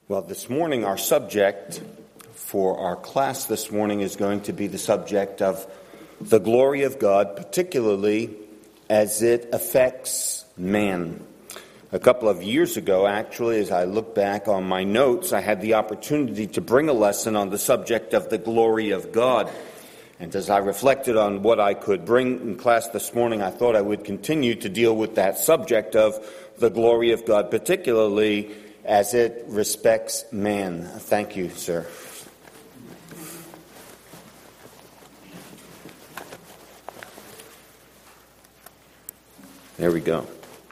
Well, this morning our subject for our class this morning is going to be the subject of the glory of God, particularly as it affects man. A couple of years ago, actually, as I look back on my notes, I had the opportunity to bring a lesson on the subject of the glory of God. And as I reflected on what I could bring in class this morning, I thought I would continue to deal with that subject of the glory of God, particularly as it respects man. Thank you, sir. There we go.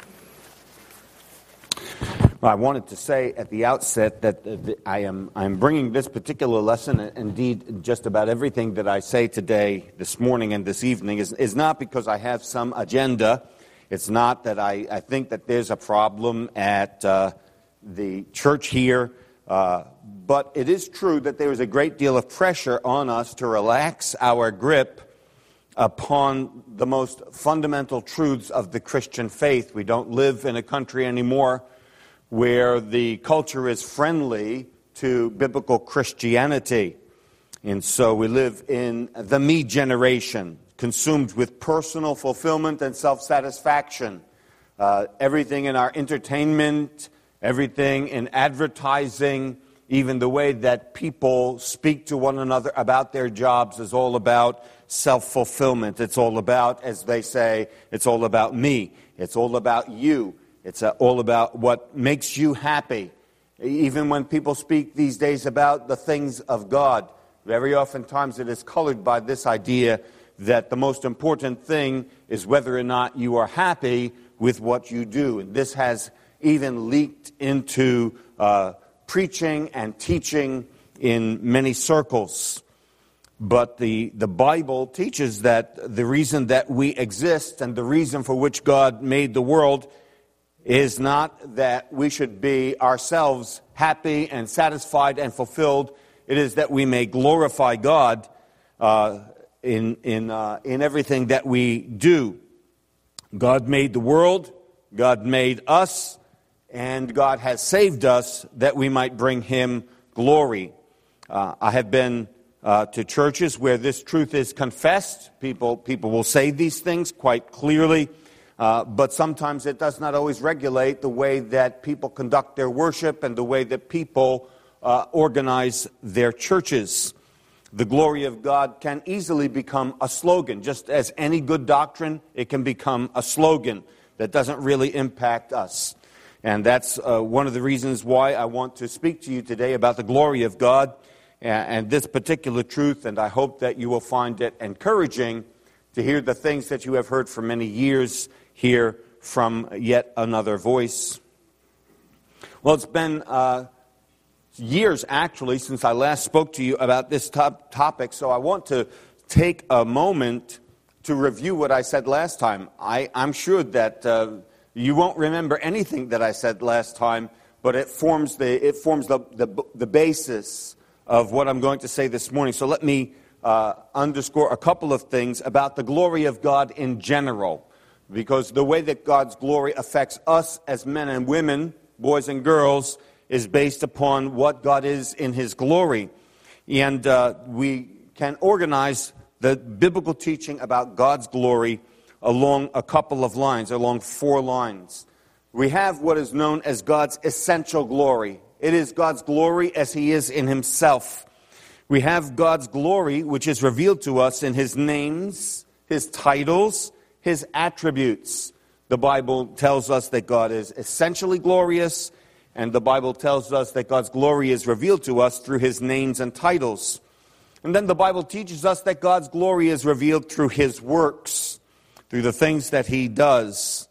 Well, I wanted to say at the outset that I'm bringing this particular lesson, indeed just about everything that I say today, this morning and this evening, is not because I have some agenda. It's not that I think that there's a problem at the church here, but it is true that there is a great deal of pressure on us to relax our grip upon the most fundamental truths of the Christian faith. We don't live in a country anymore where the culture is friendly to biblical Christianity. And so we live in the me generation, consumed with personal fulfillment and self-satisfaction. Everything in our entertainment, everything in advertising, even the way that people speak to one another about their jobs is all about self-fulfillment. It's all about, as they say, it's all about me. It's all about you. It's all about what makes you happy. Even when people speak these days about the things of God, very oftentimes it is colored by this idea that the most important thing is whether or not you are happy with what you do. And this has even leaked into preaching and teaching in many circles. But the Bible teaches that the reason that we exist and the reason for which God made the world is not that we should be ourselves happy and satisfied and fulfilled. It is that we may glorify God in everything that we do. God made the world, God made us, and God has saved us that we might bring Him glory. I have been to churches where this truth is confessed. People will say these things quite clearly. But sometimes it does not always regulate the way that people conduct their worship and the way that people organize their churches. The glory of God can easily become a slogan. Just as any good doctrine, it can become a slogan that doesn't really impact us. And that's one of the reasons why I want to speak to you today about the glory of God and this particular truth. And I hope that you will find it encouraging to hear the things that you have heard for many years hear from yet another voice. Well, it's been years, actually, since I last spoke to you about this topic, so I want to take a moment to review what I said last time. I'm sure that you won't remember anything that I said last time, but it forms the basis of what I'm going to say this morning. So let me underscore a couple of things about the glory of God in general. Because the way that God's glory affects us as men and women, boys and girls, is based upon what God is in His glory. And we can organize the biblical teaching about God's glory along a couple of lines, along 4 lines. We have what is known as God's essential glory. It is God's glory as He is in Himself. We have God's glory, which is revealed to us in His names, His titles, His attributes. The Bible tells us that God is essentially glorious, and the Bible tells us that God's glory is revealed to us through His names and titles. And then the Bible teaches us that God's glory is revealed through His works, through the things that He does.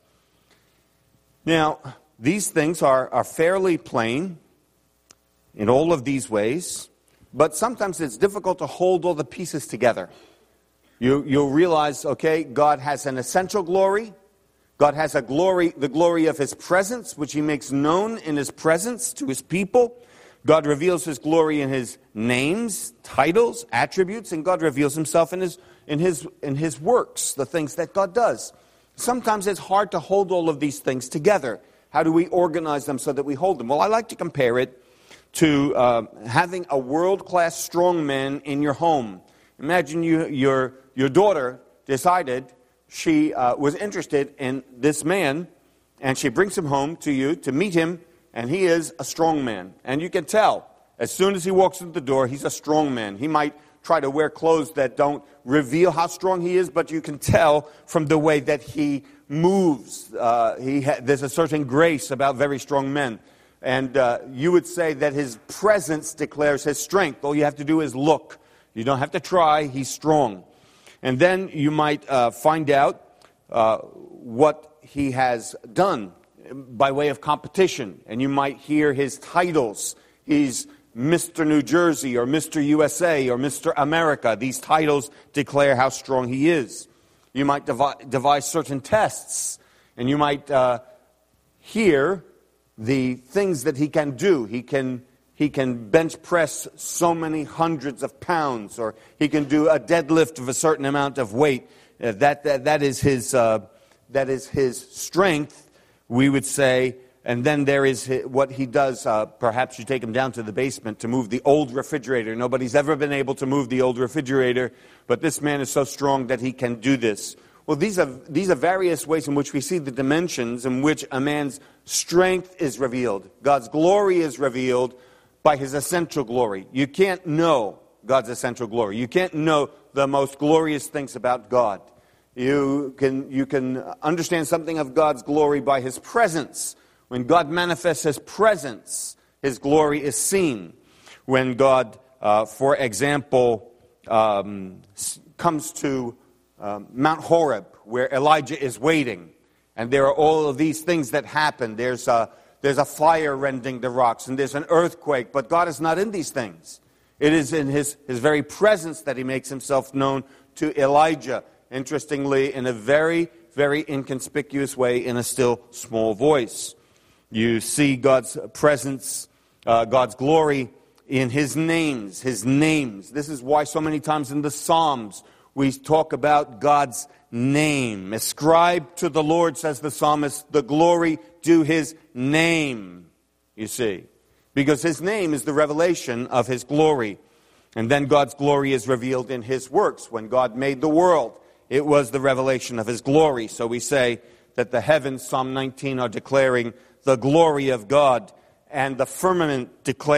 Now, these things are fairly plain in all of these ways, but sometimes it's difficult to hold all the pieces together. You'll realize, okay, God has an essential glory. God has a glory, the glory of His presence, which He makes known in His presence to His people. God reveals His glory in His names, titles, attributes, and God reveals Himself in His works, the things that God does. Sometimes it's hard to hold all of these things together. How do we organize them so that we hold them? Well, I like to compare it to having a world-class strongman in your home. Imagine your daughter decided she was interested in this man, and she brings him home to you to meet him, and he is a strong man. And you can tell, as soon as he walks in the door, he's a strong man. He might try to wear clothes that don't reveal how strong he is, but you can tell from the way that he moves. There's a certain grace about very strong men. And you would say that his presence declares his strength. All you have to do is look. You don't have to try. He's strong. And then you might find out what he has done by way of competition. And you might hear his titles. He's Mr. New Jersey or Mr. USA or Mr. America. These titles declare how strong he is. You might devise certain tests, and you might hear the things that he can do. He can bench press so many hundreds of pounds, or he can do a deadlift of a certain amount of weight. That is his strength, we would say. And then there is what he does. Perhaps you take him down to the basement to move the old refrigerator. Nobody's ever been able to move the old refrigerator, but this man is so strong that he can do this. Well, these are various ways in which we see the dimensions in which a man's strength is revealed. God's glory is revealed by his essential glory. You can't know God's essential glory. You can't know the most glorious things about God. You can understand something of God's glory by his presence. When God manifests his presence, his glory is seen. When God, for example, comes to Mount Horeb, where Elijah is waiting, and there are all of these things that happen. There's a fire rending the rocks, and there's an earthquake, but God is not in these things. It is in his very presence that he makes himself known to Elijah, interestingly, in a very, very inconspicuous way, in a still small voice. You see God's presence, God's glory in his names, his names. This is why so many times in the Psalms we talk about God's name. Ascribe to the Lord, says the psalmist, the glory due his name, you see. Because his name is the revelation of his glory. And then God's glory is revealed in his works. When God made the world, it was the revelation of his glory. So we say that the heavens, Psalm 19, are declaring the glory of God, and the firmament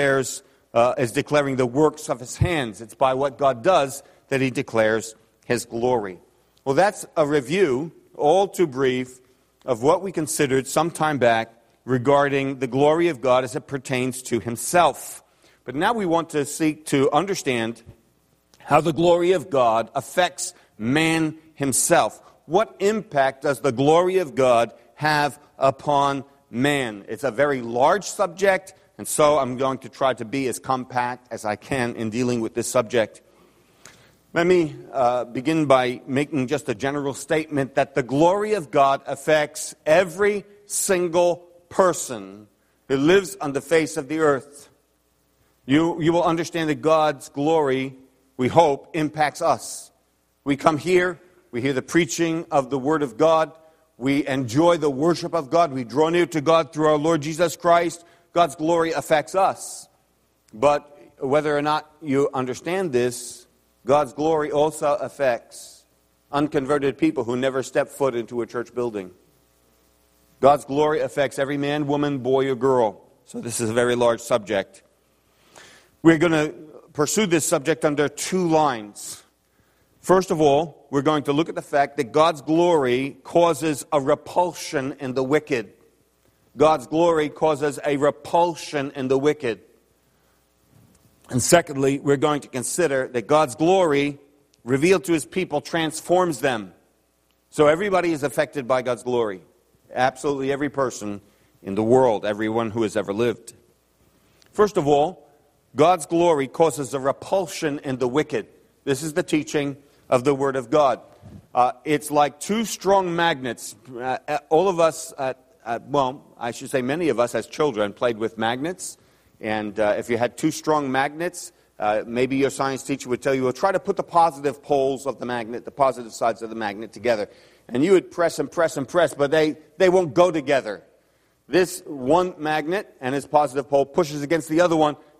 is declaring the works of his hands. It's by what God does that he declares his glory. Well, that's a review, all too brief, of what we considered some time back regarding the glory of God as it pertains to himself. But now we want to seek to understand how the glory of God affects man himself. What impact does the glory of God have upon man? It's a very large subject, and so I'm going to try to be as compact as I can in dealing with this subject. Let me begin by making just a general statement that the glory of God affects every single person who lives on the face of the earth. You will understand that God's glory, we hope, impacts us. We come here, we hear the preaching of the Word of God, we enjoy the worship of God, we draw near to God through our Lord Jesus Christ. God's glory affects us. But whether or not you understand this, God's glory also affects unconverted people who never step foot into a church building. God's glory affects every man, woman, boy, or girl. So this is a very large subject. We're going to pursue this subject under two lines. First of all, we're going to look at the fact that God's glory causes a repulsion in the wicked. God's glory causes a repulsion in the wicked. And secondly, we're going to consider that God's glory revealed to his people transforms them. So everybody is affected by God's glory. Absolutely every person in the world, everyone who has ever lived. First of all, God's glory causes a repulsion in the wicked. This is the teaching of the Word of God. It's like two strong magnets. All of us, I should say many of us as children played with magnets. And if you had two strong magnets, maybe your science teacher would tell you, well, try to put the positive poles of the magnet, the positive sides of the magnet together. And you would press and press and press, but they won't go together. This one magnet and its positive pole pushes against the other one,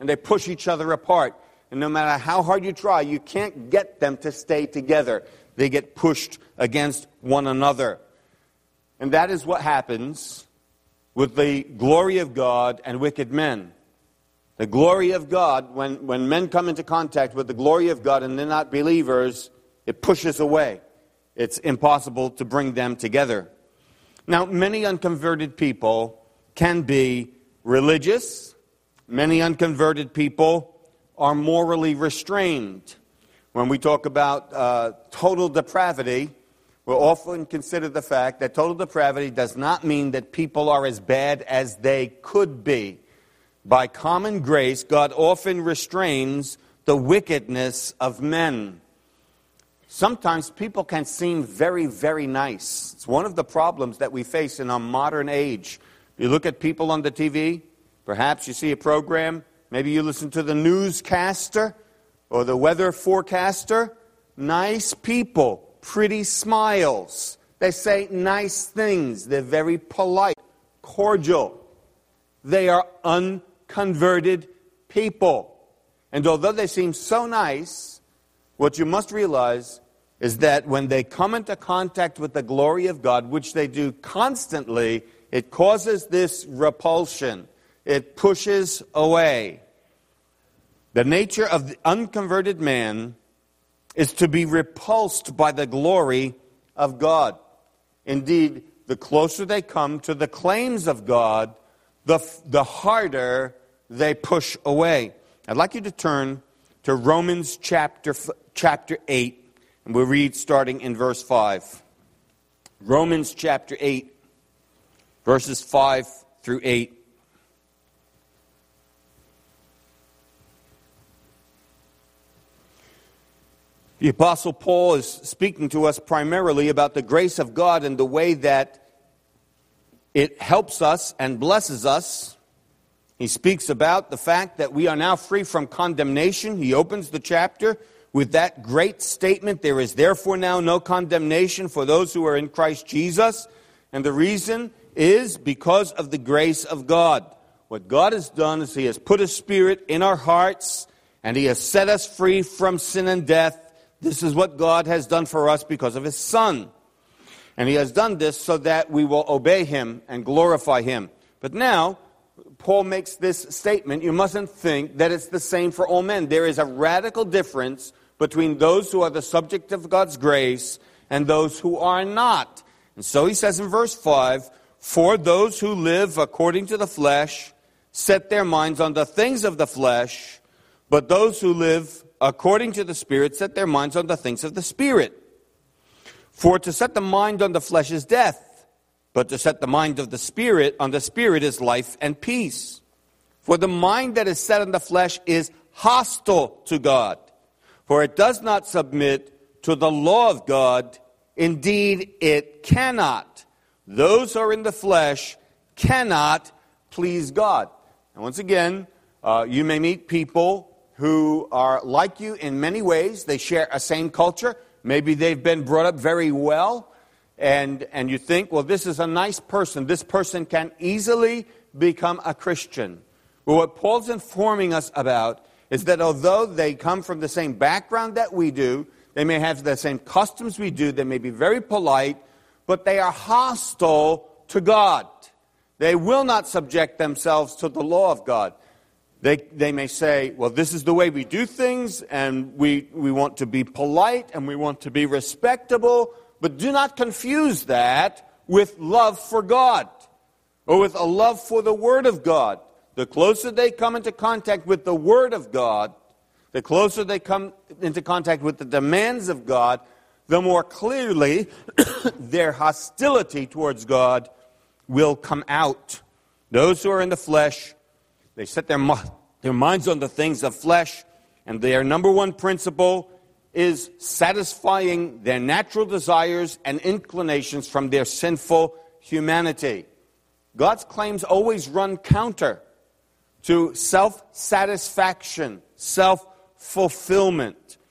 and they push each other apart. And no matter how hard you try, you can't get them to stay together. They get pushed against one another. And that is what happens with the glory of God and wicked men. The glory of God, when men come into contact with the glory of God and they're not believers, it pushes away. It's impossible to bring them together. Now, many unconverted people can be religious. Many unconverted people are morally restrained. When we talk about total depravity, we'll often consider the fact that total depravity does not mean that people are as bad as they could be. By common grace, God often restrains the wickedness of men. Sometimes people can seem very, very nice. It's one of the problems that we face in our modern age. You look at people on the TV, perhaps you see a program, maybe you listen to the newscaster or the weather forecaster. Nice people, pretty smiles. They say nice things. They're very polite, cordial. They are unconverted people. And although they seem so nice, what you must realize is that when they come into contact with the glory of God, which they do constantly, it causes this repulsion. It pushes away. The nature of the unconverted man is to be repulsed by the glory of God. Indeed, the closer they come to the claims of God, the harder they push away. I'd like you to turn to Romans chapter 8, and we'll read starting in verse 5. Romans chapter 8, verses 5 through 8. The Apostle Paul is speaking to us primarily about the grace of God and the way that it helps us and blesses us. He speaks about the fact that we are now free from condemnation. He opens the chapter with that great statement, "There is therefore now no condemnation for those who are in Christ Jesus." And the reason is because of the grace of God. What God has done is He has put His Spirit in our hearts, and He has set us free from sin and death. This is what God has done for us because of His Son. And He has done this so that we will obey Him and glorify Him. But now, Paul makes this statement. You mustn't think that it's the same for all men. There is a radical difference between those who are the subject of God's grace and those who are not. And so he says in verse 5, "For those who live according to the flesh set their minds on the things of the flesh, but those who live according to the Spirit set their minds on the things of the Spirit. For to set the mind on the flesh is death, but to set the mind of the Spirit on the Spirit is life and peace. For the mind that is set on the flesh is hostile to God, for it does not submit to the law of God. Indeed, it cannot. Those who are in the flesh cannot please God." And once again, you may meet people who are like you in many ways. They share a same culture. Maybe they've been brought up very well. And you think, well, this is a nice person. This person can easily become a Christian. Well, what Paul's informing us about is that although they come from the same background that we do, they may have the same customs we do, they may be very polite, but they are hostile to God. They will not subject themselves to the law of God. They may say, well, this is the way we do things, and we want to be polite, and we want to be respectable, but do not confuse that with love for God, or with a love for the Word of God. The closer they come into contact with the Word of God, the closer they come into contact with the demands of God, the more clearly their hostility towards God will come out. Those who are in the flesh, they set their minds on the things of flesh, and their number one principle is satisfying their natural desires and inclinations from their sinful humanity. God's claims always run counter to self-satisfaction, self-fulfillment.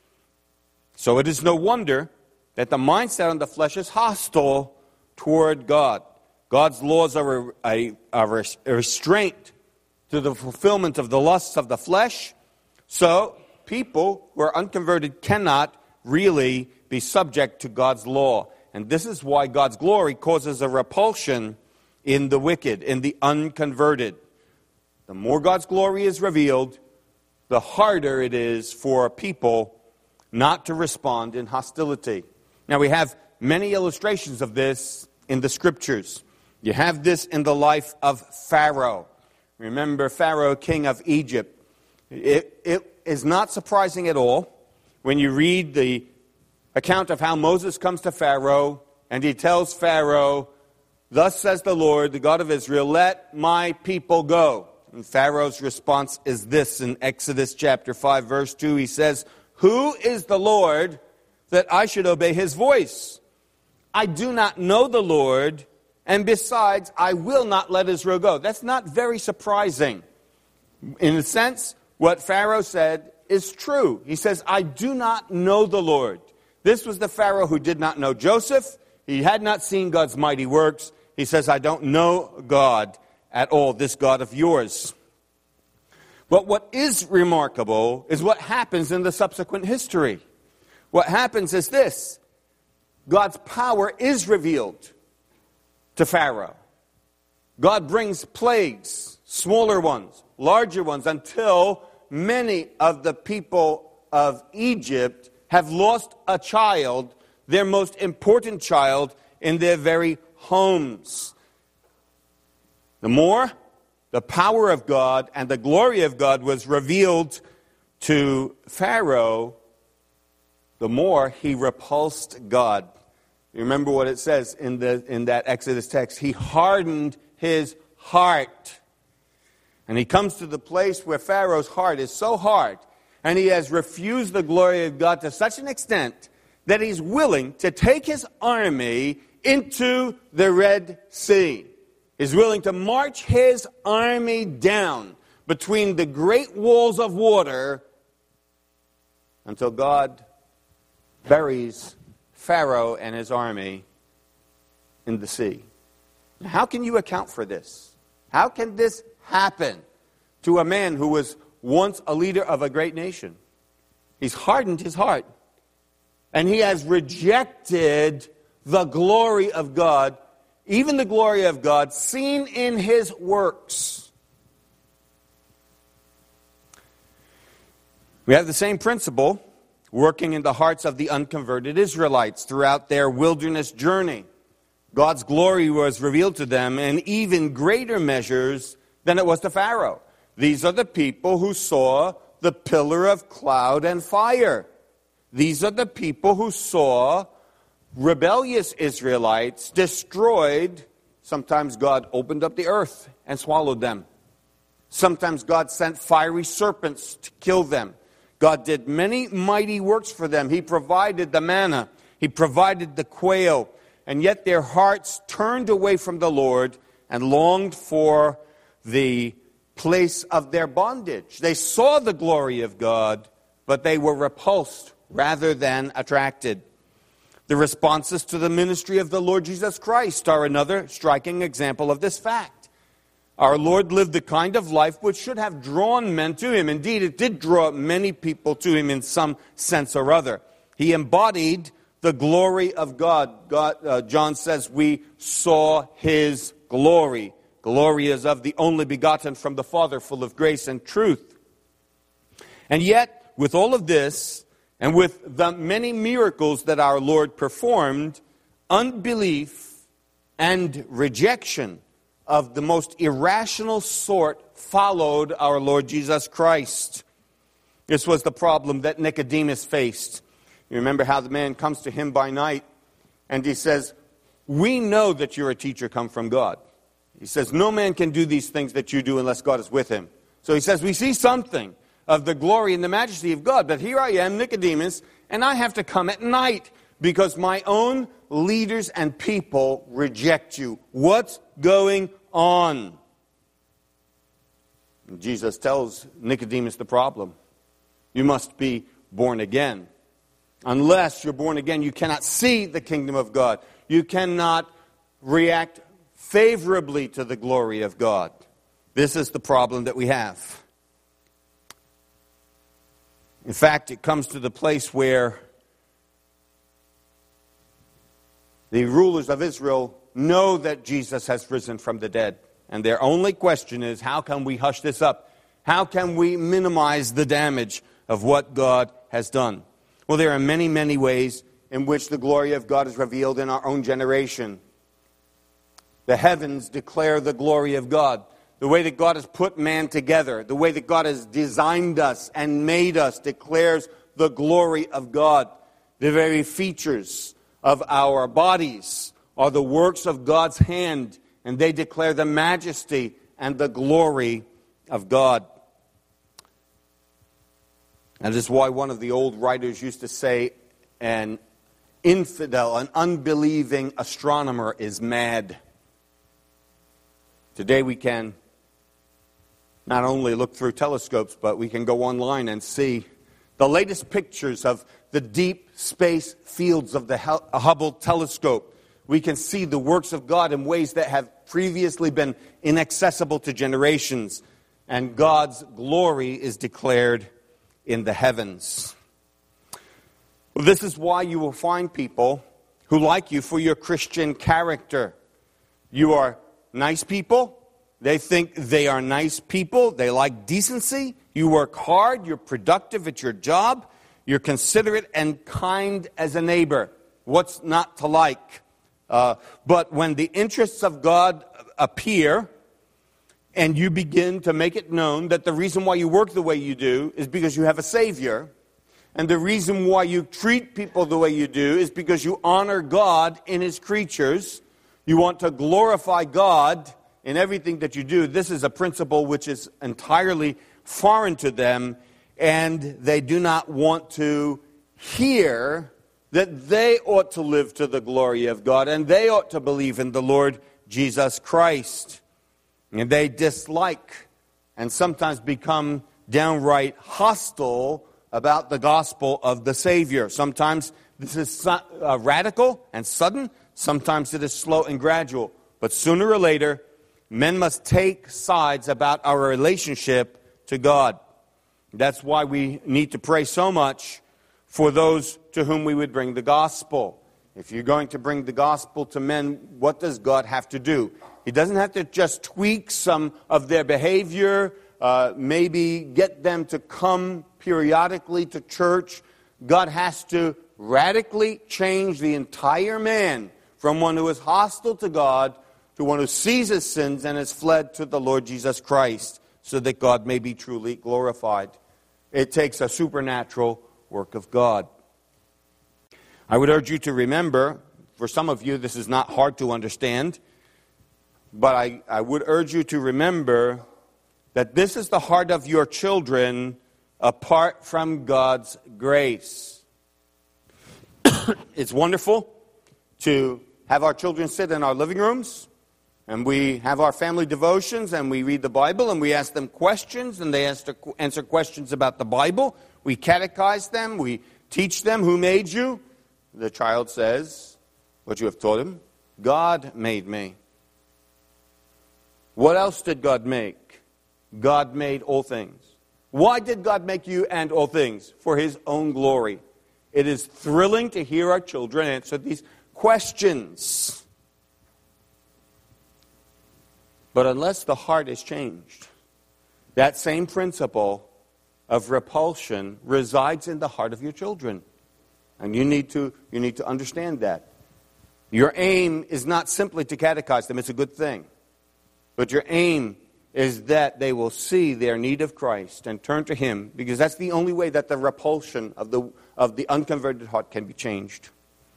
So it is no wonder that the mindset on the flesh is hostile toward God. God's laws are a restraint to the fulfillment of the lusts of the flesh. So people who are unconverted cannot really be subject to God's law. And this is why God's glory causes a repulsion in the wicked, in the unconverted. The more God's glory is revealed, the harder it is for people not to respond in hostility. Now, we have many illustrations of this in the Scriptures. You have this in the life of Pharaoh. Remember Pharaoh, king of Egypt. It is not surprising at all when you read the account of how Moses comes to Pharaoh, and he tells Pharaoh, "Thus says the Lord, the God of Israel, let my people go." And Pharaoh's response is this in Exodus chapter 5, verse 2. He says, "Who is the Lord that I should obey his voice? I do not know the Lord, and besides, I will not let Israel go." That's not very surprising. In a sense, what Pharaoh said is true. He says, "I do not know the Lord." This was the Pharaoh who did not know Joseph. He had not seen God's mighty works. He says, "I don't know God at all, this God of yours." But what is remarkable is what happens in the subsequent history. What happens is this: God's power is revealed to Pharaoh. God brings plagues, smaller ones, larger ones, until many of the people of Egypt have lost a child, their most important child, in their very homes. The more the power of God and the glory of God was revealed to Pharaoh, the more he repulsed God. You remember what it says in that Exodus text? He hardened his heart. And he comes to the place where Pharaoh's heart is so hard, and he has refused the glory of God to such an extent that he's willing to take his army into the Red Sea. He's willing to march his army down between the great walls of water until God buries Pharaoh and his army in the sea. Now, how can you account for this? How can this happen to a man who was once a leader of a great nation? He's hardened his heart, and he has rejected the glory of God, even the glory of God seen in his works. We have the same principle working in the hearts of the unconverted Israelites throughout their wilderness journey. God's glory was revealed to them in even greater measures than it was to Pharaoh. These are the people who saw the pillar of cloud and fire. These are the people who saw rebellious Israelites destroyed. Sometimes God opened up the earth and swallowed them. Sometimes God sent fiery serpents to kill them. God did many mighty works for them. He provided the manna. He provided the quail. And yet their hearts turned away from the Lord and longed for the place of their bondage. They saw the glory of God, but they were repulsed rather than attracted. The responses to the ministry of the Lord Jesus Christ are another striking example of this fact. Our Lord lived the kind of life which should have drawn men to him. Indeed, it did draw many people to him in some sense or other. He embodied the glory of God. John says, we saw his glory. Glory is of the only begotten from the Father, full of grace and truth. And yet, with all of this, and with the many miracles that our Lord performed, unbelief and rejection of the most irrational sort followed our Lord Jesus Christ. This was the problem that Nicodemus faced. You remember how the man comes to him by night, and he says, "We know that you're a teacher come from God." He says, "No man can do these things that you do unless God is with him." So he says, we see something of the glory and the majesty of God, but here I am, Nicodemus, and I have to come at night because my own leaders and people reject you. What's going on? And Jesus tells Nicodemus the problem. You must be born again. Unless you're born again, you cannot see the kingdom of God. You cannot react favorably to the glory of God. This is the problem that we have. In fact, it comes to the place where the rulers of Israel know that Jesus has risen from the dead. And their only question is, how can we hush this up? How can we minimize the damage of what God has done? Well, there are many, many ways in which the glory of God is revealed in our own generation. The heavens declare the glory of God. The way that God has put man together, the way that God has designed us and made us declares the glory of God. The very features of our bodies are the works of God's hand, and they declare the majesty and the glory of God. And this is why one of the old writers used to say, an infidel, an unbelieving astronomer is mad. Today we can not only look through telescopes, but we can go online and see the latest pictures of the deep space fields of the Hubble telescope. We can see the works of God in ways that have previously been inaccessible to generations. And God's glory is declared in the heavens. Well, this is why you will find people who like you for your Christian character. You are nice people. They think they are nice people. They like decency. You work hard. You're productive at your job. You're considerate and kind as a neighbor. What's not to like? But when the interests of God appear, and you begin to make it known that the reason why you work the way you do is because you have a Savior, and the reason why you treat people the way you do is because you honor God in His creatures, you want to glorify God in everything that you do. This is a principle which is entirely foreign to them, and they do not want to hear that they ought to live to the glory of God, and they ought to believe in the Lord Jesus Christ. And they dislike and sometimes become downright hostile about the gospel of the Savior. Sometimes this is radical and sudden. Sometimes it is slow and gradual. But sooner or later, men must take sides about our relationship to God. That's why we need to pray so much for those to whom we would bring the gospel. If you're going to bring the gospel to men, what does God have to do? He doesn't have to just tweak some of their behavior, maybe get them to come periodically to church. God has to radically change the entire man from one who is hostile to God to one who sees his sins and has fled to the Lord Jesus Christ so that God may be truly glorified. It takes a supernatural work of God. I would urge you to remember, for some of you this is not hard to understand, but I would urge you to remember that this is the heart of your children apart from God's grace. It's wonderful to have our children sit in our living rooms, and we have our family devotions, and we read the Bible, and we ask them questions, and they answer questions about the Bible. We catechize them, we teach them who made you. The child says, what you have taught him, God made me. What else did God make? God made all things. Why did God make you and all things? For His own glory. It is thrilling to hear our children answer these questions. But unless the heart is changed, that same principle of repulsion resides in the heart of your children. And you need to understand that. Your aim is not simply to catechize them. It's a good thing. But your aim is that they will see their need of Christ and turn to Him, because that's the only way that the repulsion of the unconverted heart can be changed.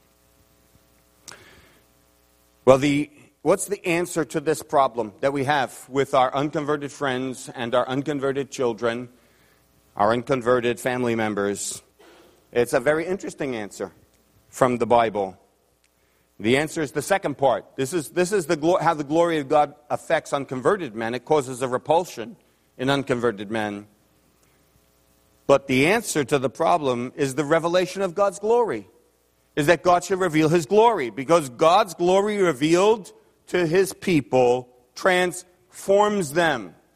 Well, what's the answer to this problem that we have with our unconverted friends and our unconverted children, our unconverted family members? It's a very interesting answer from the Bible. The answer is the second part. This is how the glory of God affects unconverted men. It causes a repulsion in unconverted men. But the answer to the problem is the revelation of God's glory. Is that God should reveal His glory. Because God's glory revealed to His people transforms them.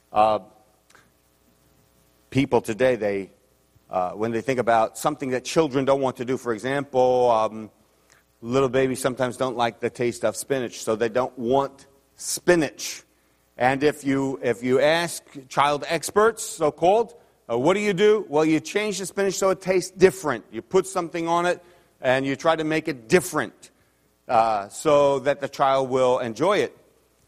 People today, when they think about something that children don't want to do, for example, little babies sometimes don't like the taste of spinach, so they don't want spinach. And if you ask child experts, so-called, what do? Well, you change the spinach so it tastes different. You put something on it, and you try to make it different so that the child will enjoy it.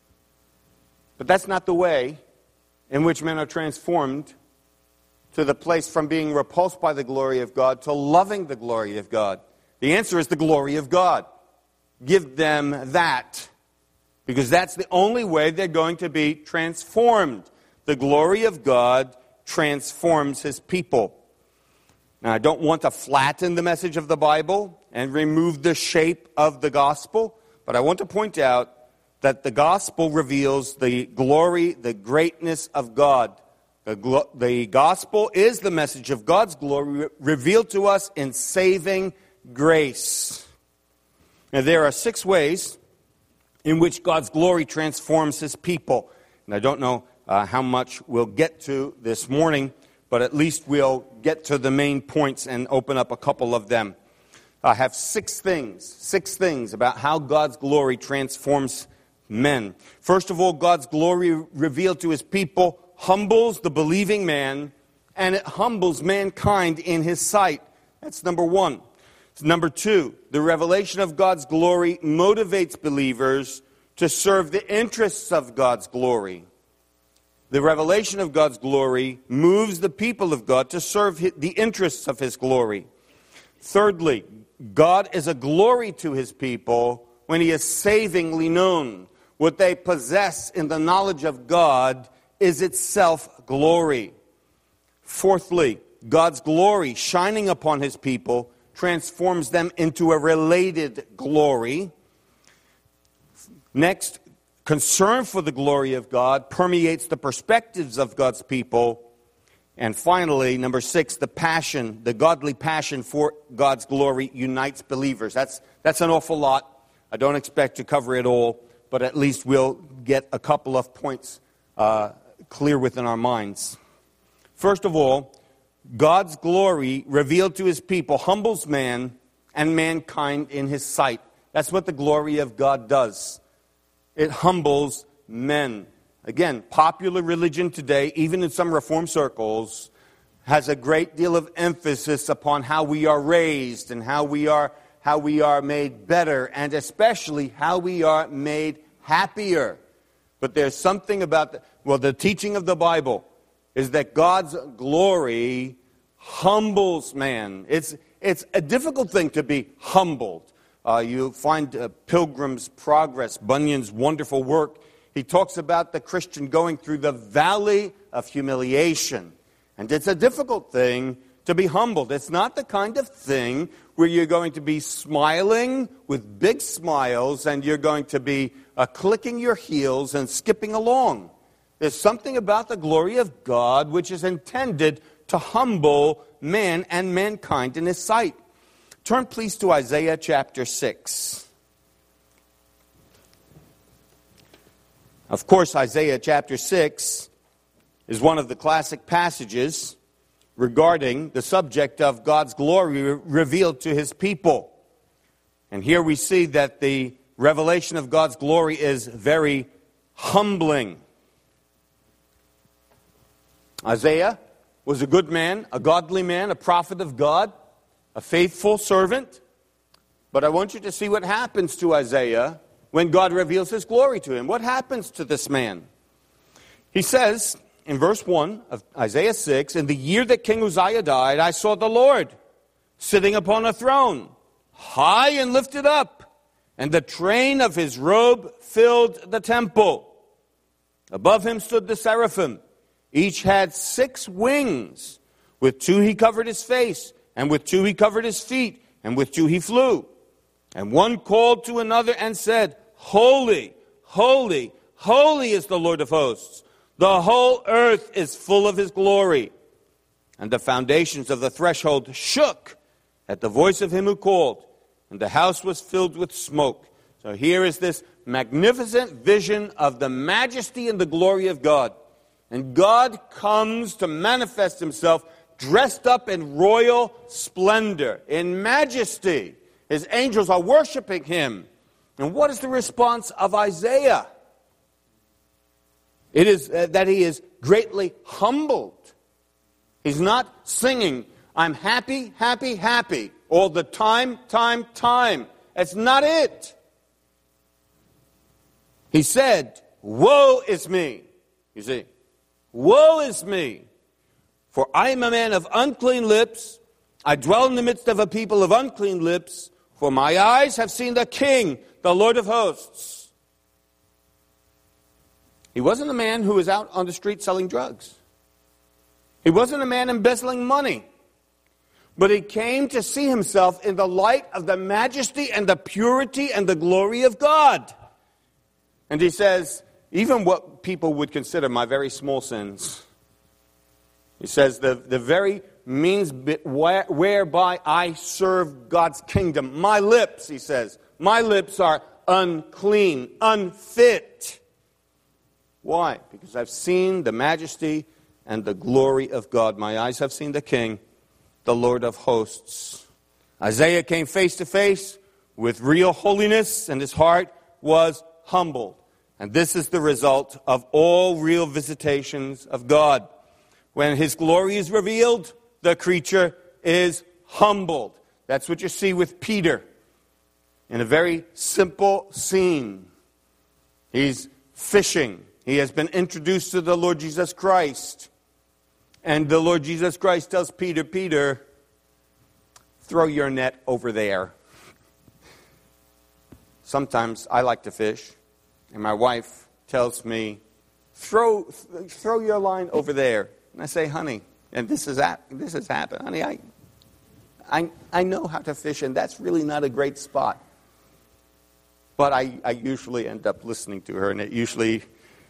But that's not the way in which men are transformed to the place from being repulsed by the glory of God to loving the glory of God. The answer is the glory of God. Give them that, because that's the only way they're going to be transformed. The glory of God transforms His people. Now, I don't want to flatten the message of the Bible and remove the shape of the gospel, but I want to point out that the gospel reveals the glory, the greatness of God. The gospel is the message of God's glory revealed to us in saving grace. Now, there are 6 ways in which God's glory transforms His people. And I don't know how much we'll get to this morning, but at least we'll get to the main points and open up a couple of them. I have 6 things about how God's glory transforms men. First of all, God's glory revealed to His people humbles the believing man, and it humbles mankind in His sight. That's number 1. Number 2, the revelation of God's glory motivates believers to serve the interests of God's glory. The revelation of God's glory moves the people of God to serve the interests of His glory. Thirdly, God is a glory to His people when He is savingly known. What they possess in the knowledge of God is itself glory. Fourthly, God's glory shining upon His people transforms them into a related glory. Next, concern for the glory of God permeates the perspectives of God's people. And finally, number 6, the godly passion for God's glory unites believers. That's an awful lot. I don't expect to cover it all, but at least we'll get a couple of points clear within our minds. First of all, God's glory revealed to His people humbles man and mankind in His sight. That's what the glory of God does. It humbles men. Again, popular religion today, even in some Reform circles, has a great deal of emphasis upon how we are raised and how we are made better, and especially how we are made happier. But there's something about the teaching of the Bible is that God's glory humbles man. It's a difficult thing to be humbled. You find Pilgrim's Progress, Bunyan's wonderful work. He talks about the Christian going through the valley of humiliation. And it's a difficult thing to be humbled. It's not the kind of thing where you're going to be smiling with big smiles and you're going to be clicking your heels and skipping along. There's something about the glory of God which is intended to humble man and mankind in His sight. Turn please to Isaiah chapter 6. Of course, Isaiah chapter 6 is one of the classic passages regarding the subject of God's glory revealed to His people. And here we see that the revelation of God's glory is very humbling. Isaiah was a good man, a godly man, a prophet of God, a faithful servant. But I want you to see what happens to Isaiah when God reveals His glory to him. What happens to this man? He says in verse 1 of Isaiah 6, "In the year that King Uzziah died, I saw the Lord sitting upon a throne, high and lifted up, and the train of His robe filled the temple. Above Him stood the seraphim. Each had 6 wings. With 2 He covered His face, and with 2 He covered His feet, and with 2 He flew. And one called to another and said, Holy, holy, holy is the Lord of hosts. The whole earth is full of His glory. And the foundations of the threshold shook at the voice of Him who called, and the house was filled with smoke." So here is this magnificent vision of the majesty and the glory of God. And God comes to manifest himself dressed up in royal splendor, in majesty. His angels are worshiping him. And what is the response of Isaiah? It is that he is greatly humbled. He's not singing, I'm happy, happy, happy, all the time. That's not it. He said, woe is me. You see, woe is me, for I am a man of unclean lips. I dwell in the midst of a people of unclean lips, for my eyes have seen the King, the Lord of hosts. He wasn't a man who was out on the street selling drugs. He wasn't a man embezzling money. But he came to see himself in the light of the majesty and the purity and the glory of God. And he says, even what people would consider my very small sins. He says, the very means whereby I serve God's kingdom. My lips, he says, my lips are unclean, unfit. Why? Because I've seen the majesty and the glory of God. My eyes have seen the King, the Lord of hosts. Isaiah came face to face with real holiness, and his heart was humbled. And this is the result of all real visitations of God. When his glory is revealed, the creature is humbled. That's what you see with Peter in a very simple scene. He's fishing. He has been introduced to the Lord Jesus Christ. And the Lord Jesus Christ tells Peter, Peter, throw your net over there. Sometimes I like to fish, and my wife tells me, throw your line over there. And I say, honey, and this has happened. Honey, I know how to fish, and that's really not a great spot. But I usually end up listening to her, and it usually,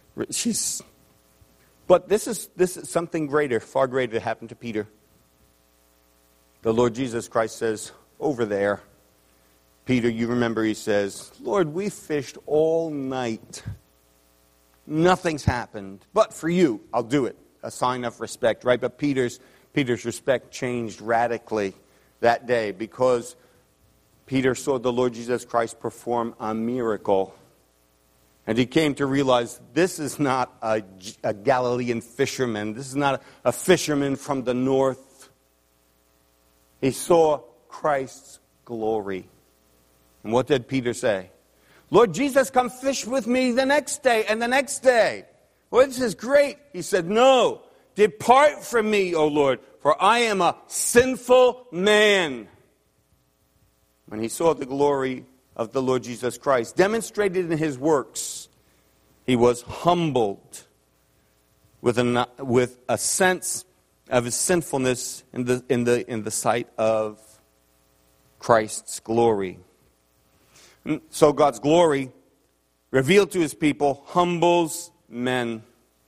but this is something greater, far greater that happened to Peter. The Lord Jesus Christ says, over there. Peter, you remember he says, Lord, we fished all night. Nothing's happened. But for you, I'll do it. A sign of respect, right? But Peter's respect changed radically that day because Peter saw the Lord Jesus Christ perform a miracle. And he came to realize this is not a Galilean fisherman. This is not a fisherman from the north. He saw Christ's glory. And what did Peter say? Lord Jesus, come fish with me the next day and the next day. Well, this is great. He said, no, depart from me, O Lord, for I am a sinful man. When he saw the glory of the Lord Jesus Christ demonstrated in his works, he was humbled with a sense of his sinfulness in the sight of Christ's glory. So God's glory, revealed to his people, humbles men.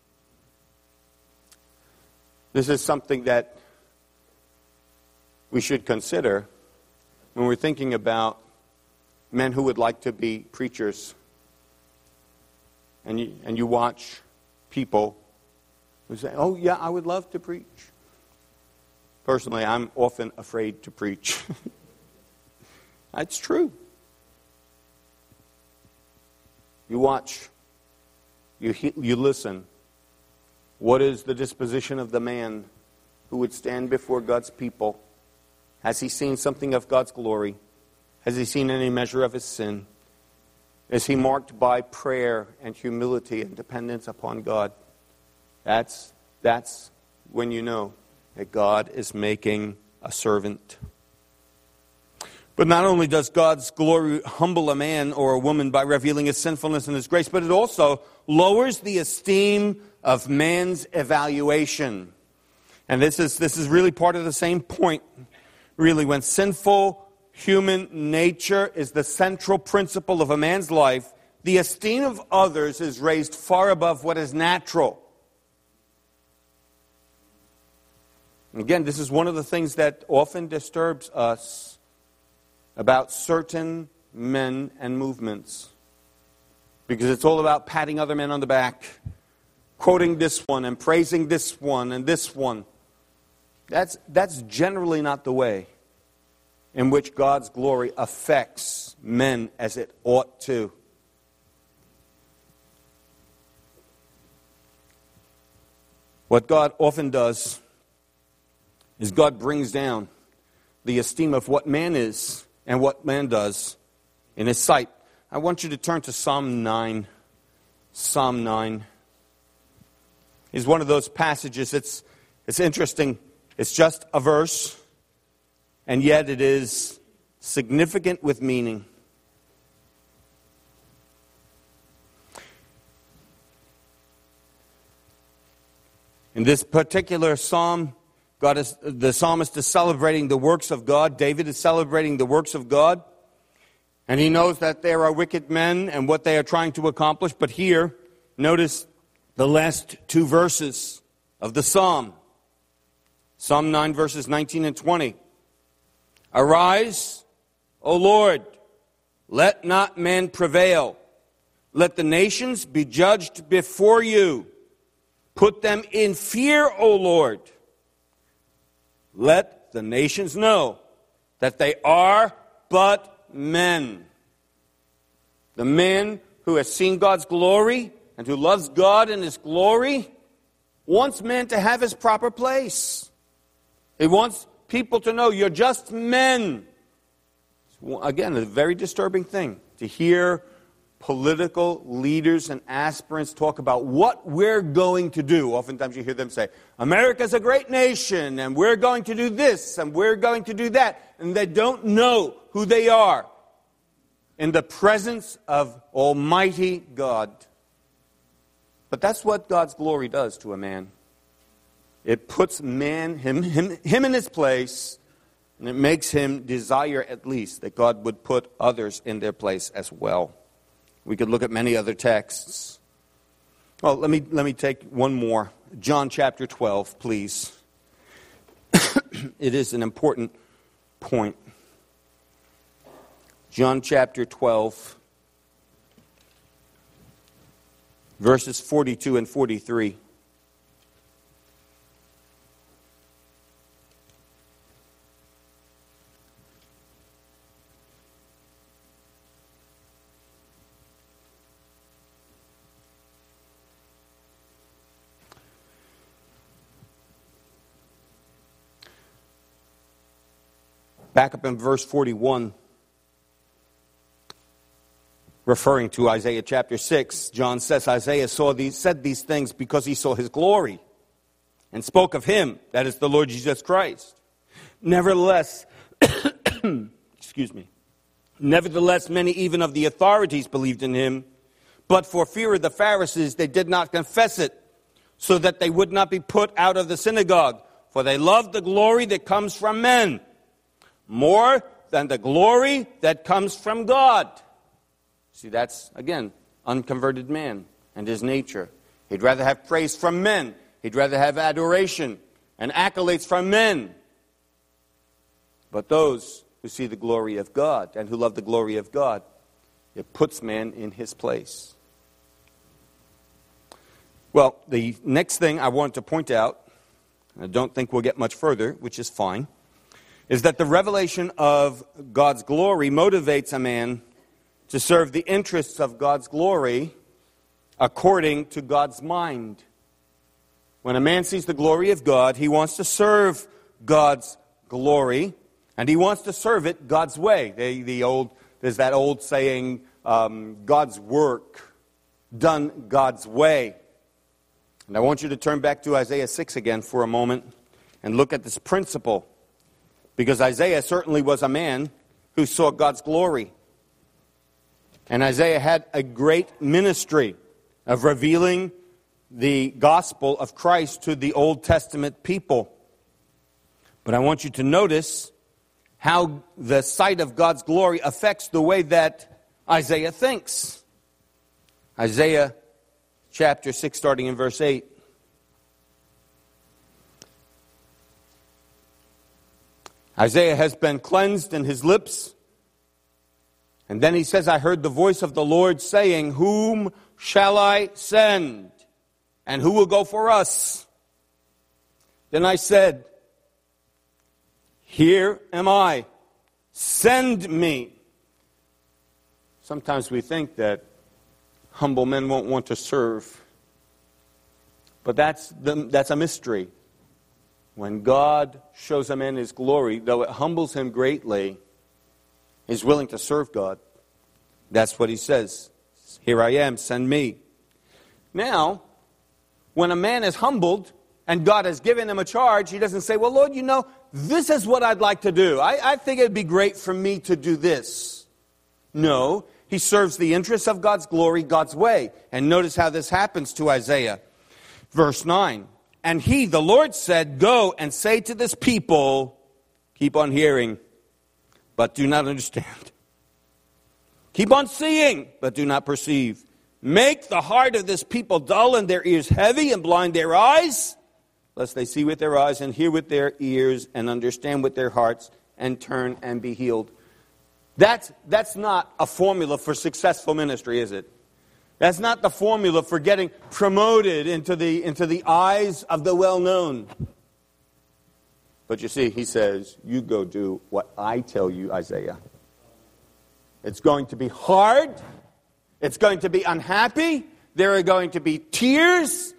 This is something that we should consider when we're thinking about men who would like to be preachers. And you watch people who say, oh yeah, I would love to preach. Personally, I'm often afraid to preach. That's true. You watch, you listen. What is the disposition of the man who would stand before God's people? Has he seen something of God's glory? Has he seen any measure of his sin? Is he marked by prayer and humility and dependence upon God? That's when you know that God is making a servant. But not only does God's glory humble a man or a woman by revealing his sinfulness and his grace, but it also lowers the esteem of man's evaluation. And this is really part of the same point. Really, when sinful human nature is the central principle of a man's life, the esteem of others is raised far above what is natural. Again, this is one of the things that often disturbs us about certain men and movements. Because it's all about patting other men on the back, quoting this one and praising this one and this one. That's generally not the way in which God's glory affects men as it ought to. What God often does is God brings down the esteem of what man is and what man does in his sight. I want you to turn to Psalm 9. Psalm 9 is one of those passages. It's interesting. It's just a verse, and yet it is significant with meaning. In this particular psalm, the psalmist is celebrating the works of God. David is celebrating the works of God. And he knows that there are wicked men and what they are trying to accomplish. But here, notice the last two verses of the psalm. Psalm 9, verses 19 and 20. Arise, O Lord, let not man prevail. Let the nations be judged before you. Put them in fear, O Lord. Let the nations know that they are but men. The man who has seen God's glory and who loves God in His glory wants man to have his proper place. He wants people to know you're just men. Again, a very disturbing thing to hear political leaders and aspirants talk about what we're going to do. Oftentimes you hear them say, America's a great nation, and we're going to do this, and we're going to do that. And they don't know who they are in the presence of Almighty God. But that's what God's glory does to a man. It puts man, him in his place, and it makes him desire at least that God would put others in their place as well. We could look at many other texts. Well, let me take one more. John chapter 12, please. It is an important point. John chapter 12, verses 42 and 43. Back up in verse 41, referring to Isaiah chapter 6, John says Isaiah said these things because he saw his glory and spoke of him, that is the Lord Jesus Christ. Nevertheless, nevertheless, many even of the authorities believed in him, but for fear of the Pharisees they did not confess it, so that they would not be put out of the synagogue, for they loved the glory that comes from men more than the glory that comes from God. See, that's, again, unconverted man and his nature. He'd rather have praise from men. He'd rather have adoration and accolades from men. But those who see the glory of God and who love the glory of God, it puts man in his place. Well, the next thing I want to point out, I don't think we'll get much further, which is fine, is that the revelation of God's glory motivates a man to serve the interests of God's glory according to God's mind. When a man sees the glory of God, he wants to serve God's glory, and he wants to serve it God's way. There's that old saying, God's work done God's way. And I want you to turn back to Isaiah 6 again for a moment and look at this principle. Because Isaiah certainly was a man who saw God's glory. And Isaiah had a great ministry of revealing the gospel of Christ to the Old Testament people. But I want you to notice how the sight of God's glory affects the way that Isaiah thinks. Isaiah chapter 6, starting in verse 8. Isaiah has been cleansed in his lips. And then he says, I heard the voice of the Lord saying, whom shall I send? And who will go for us? Then I said, here am I. Send me. Sometimes we think that humble men won't want to serve. But that's a mystery. When God shows a man his glory, though it humbles him greatly, he's willing to serve God. That's what he says. Here I am, send me. Now, when a man is humbled and God has given him a charge, he doesn't say, well, Lord, this is what I'd like to do. I think it'd be great for me to do this. No, he serves the interests of God's glory, God's way. And notice how this happens to Isaiah. Verse 9. And he, the Lord, said, go and say to this people, keep on hearing, but do not understand. Keep on seeing, but do not perceive. Make the heart of this people dull and their ears heavy and blind their eyes, lest they see with their eyes and hear with their ears and understand with their hearts and turn and be healed. That's not a formula for successful ministry, is it? That's not the formula for getting promoted into the eyes of the well-known. But you see, he says, you go do what I tell you, Isaiah. It's going to be hard. It's going to be unhappy. There are going to be tears.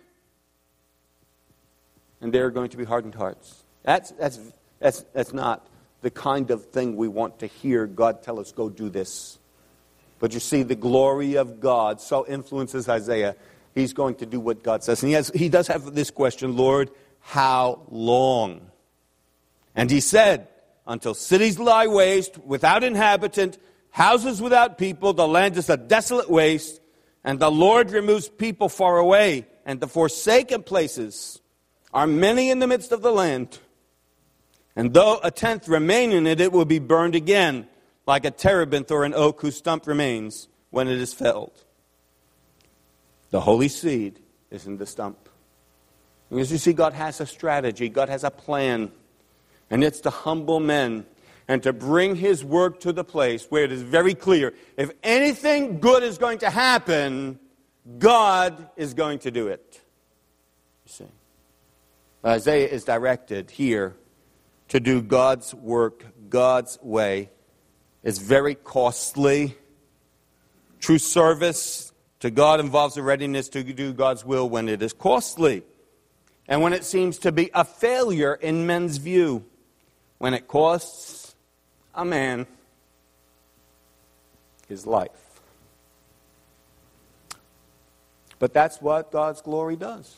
And there are going to be hardened hearts. That's not the kind of thing we want to hear God tell us, go do this. But you see, the glory of God so influences Isaiah, he's going to do what God says. And he does have this question, Lord, how long? And he said, until cities lie waste, without inhabitant, houses without people, the land is a desolate waste, and the Lord removes people far away, and the forsaken places are many in the midst of the land. And though a tenth remain in it, it will be burned again, like a terebinth or an oak whose stump remains when it is felled. The holy seed is in the stump. Because you see, God has a strategy. God has a plan. And it's to humble men and to bring his work to the place where it is very clear. If anything good is going to happen, God is going to do it. You see. Isaiah is directed here to do God's work, God's way. It's very costly. True service to God involves a readiness to do God's will when it is costly. And when it seems to be a failure in men's view. When it costs a man his life. But that's what God's glory does.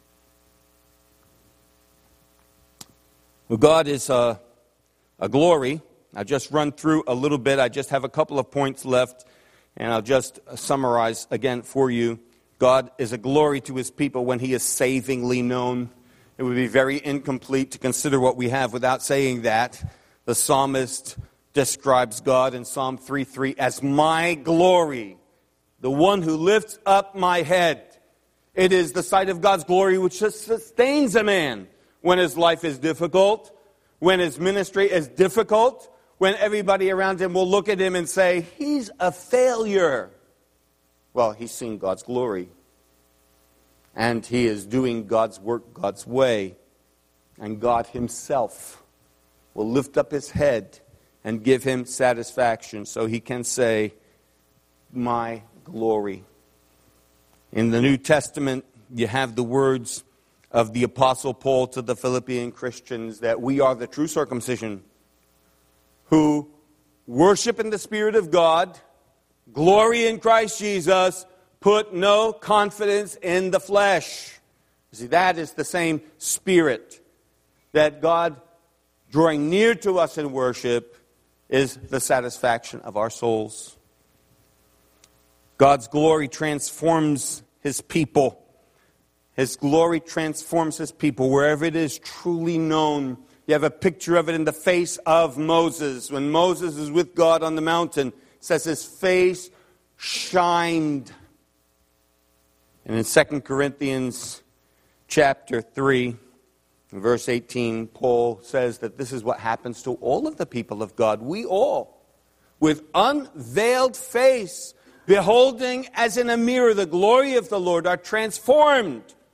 Well, God is a glory. I'll just run through a little bit. I just have a couple of points left, and I'll just summarize again for you. God is a glory to his people when he is savingly known. It would be very incomplete to consider what we have without saying that. The psalmist describes God in Psalm 3:3 as my glory, the one who lifts up my head. It is the sight of God's glory which sustains a man when his life is difficult, when his ministry is difficult, when everybody around him will look at him and say, he's a failure. Well, he's seen God's glory. And he is doing God's work God's way. And God himself will lift up his head and give him satisfaction so he can say, my glory. In the New Testament, you have the words of the Apostle Paul to the Philippian Christians that we are the true circumcision who worship in the Spirit of God, glory in Christ Jesus, put no confidence in the flesh. You see, that is the same Spirit that God, drawing near to us in worship, is the satisfaction of our souls. God's glory transforms his people. His glory transforms his people wherever it is truly known. You have a picture of it in the face of Moses. When Moses is with God on the mountain, it says his face shined. And in 2 Corinthians chapter 3, verse 18, Paul says that this is what happens to all of the people of God. We all, with unveiled face, beholding as in a mirror the glory of the Lord, are transformed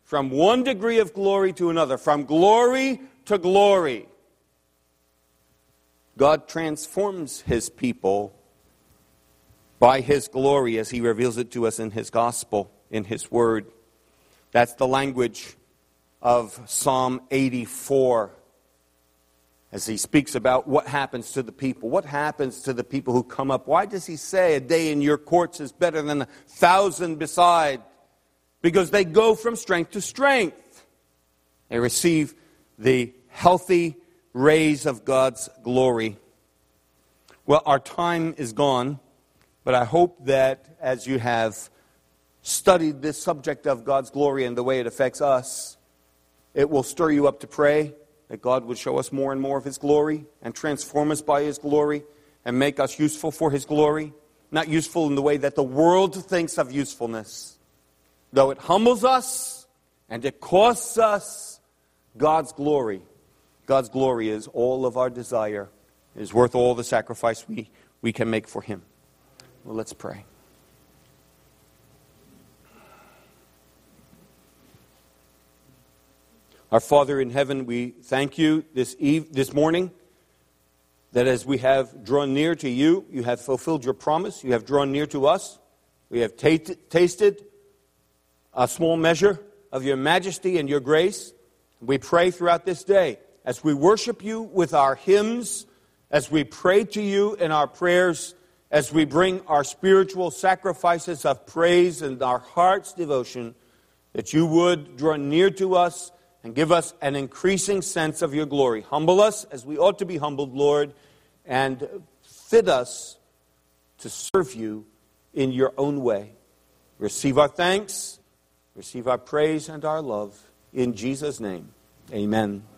from one degree of glory to another, from glory to glory. God transforms His people by His glory as He reveals it to us in His gospel, in His word. That's the language of Psalm 84 as he speaks about what happens to the people. What happens to the people who come up? Why does he say a day in your courts is better than 1,000 beside? Because they go from strength to strength. They receive the healthy rays of God's glory. Well, our time is gone, but I hope that as you have studied this subject of God's glory and the way it affects us, it will stir you up to pray that God would show us more and more of His glory and transform us by His glory and make us useful for His glory. Not useful in the way that the world thinks of usefulness. Though it humbles us and it costs us, God's glory is all of our desire. It is worth all the sacrifice we can make for Him. Well, let's pray. Our Father in heaven, we thank you this morning that as we have drawn near to you, you have fulfilled your promise. You have drawn near to us. We have tasted a small measure of your majesty and your grace. We pray throughout this day, as we worship you with our hymns, as we pray to you in our prayers, as we bring our spiritual sacrifices of praise and our heart's devotion, that you would draw near to us and give us an increasing sense of your glory. Humble us as we ought to be humbled, Lord, and fit us to serve you in your own way. Receive our thanks, receive our praise and our love. In Jesus' name, amen.